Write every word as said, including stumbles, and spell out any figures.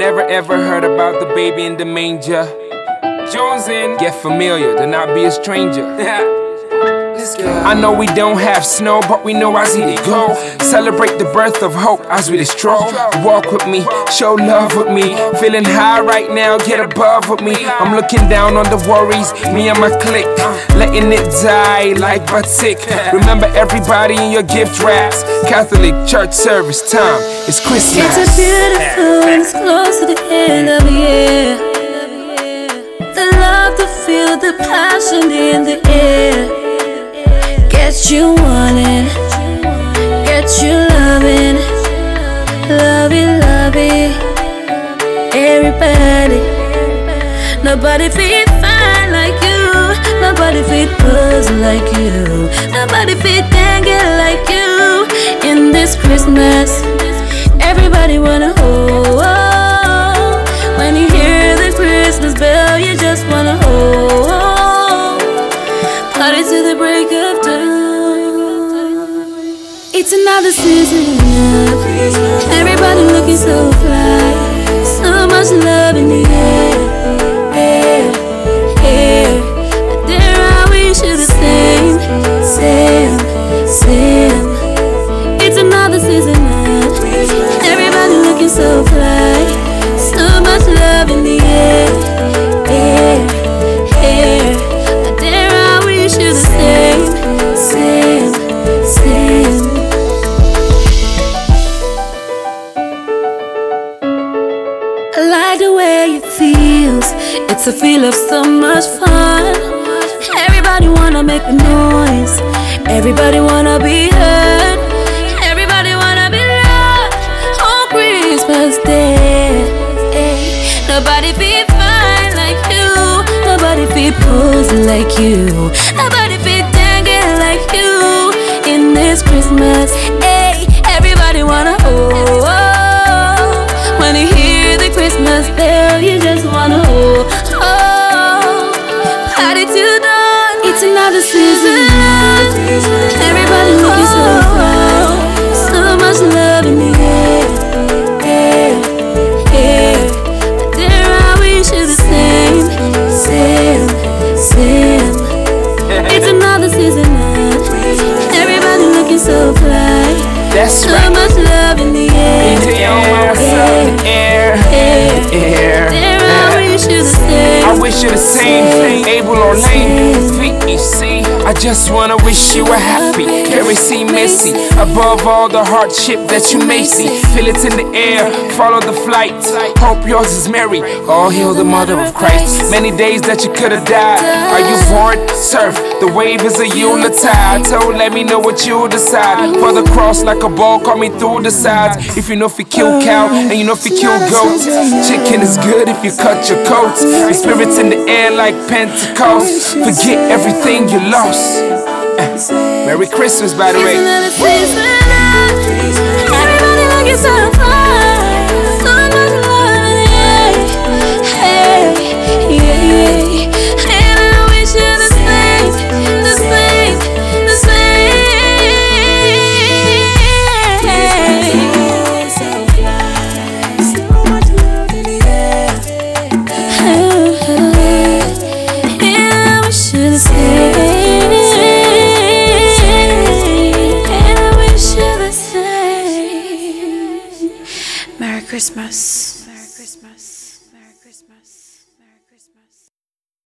never ever heard about the baby in the manger. Jonesing, get familiar, do not be a stranger. I know we don't have snow, but we know as it go. Celebrate the birth of hope as we stroll. Walk with me, show love with me. Feeling high right now, get above with me. I'm looking down on the worries, me and my clique, letting it die like batik. Remember everybody in your gift wraps. Catholic church service time, it's Christmas. It's a beautiful and it's close to the end of the year. The love, the feel, the passion in the air. Get you wanting, get you loving, love it, love it. Everybody, nobody feel fine like you, nobody feel buzz like you, nobody feel dang it like you. In this Christmas, everybody wanna hold. When you hear the Christmas bell, you just wanna hold. Party to the break of dawn. It's another season, everybody looking so fly. So much love in the air, air, air. But there I wish you the same, same, same. It's another season, everybody looking so fly. So much love in the air, air, air. But there I wish you the same, same, same. I like the way it feels. It's a feel of so much fun. Everybody wanna make a noise. Everybody wanna be heard. Everybody wanna be loved on Christmas Day. Nobody feel fine like you. Nobody feel posing like you. Nobody feel dang it like you. In this Christmas, hey, everybody wanna hold. When you hear the Christmas bell, you just wanna hold. Oh, party till dawn. It's another season. Everybody looking so fly. So much love in the air, air, air. But there I wish you the same, same, same. It's another season. Everybody looking so fly. That's so right. much love in the air, air, air, air, air, air. I wish you the same, Abel or Lane, V E C. I just wanna wish you a happy, Carrie C. Missy. Above all the hardship that you may see, feel it in the air, follow the flight. Hope yours is merry, all hail the mother of Christ. Many days that you could've died, are you bored? Surf, the wave is a Yuletide. So let me know what you decide. For the cross like a ball, call me through the sides. If you know if you kill cow, and you know if you kill goats. Chicken is good if you cut your coats. Your spirit's in the air like Pentecost. Forget everything you lost. Merry Christmas, by the way. Everybody looking so fine. So much love in the air. Hey, yeah, yeah. And I wish you the same, the same, the same. So fly, so much love in the air. And I wish you the same. Merry Christmas. Merry Christmas. Merry Christmas. Merry Christmas.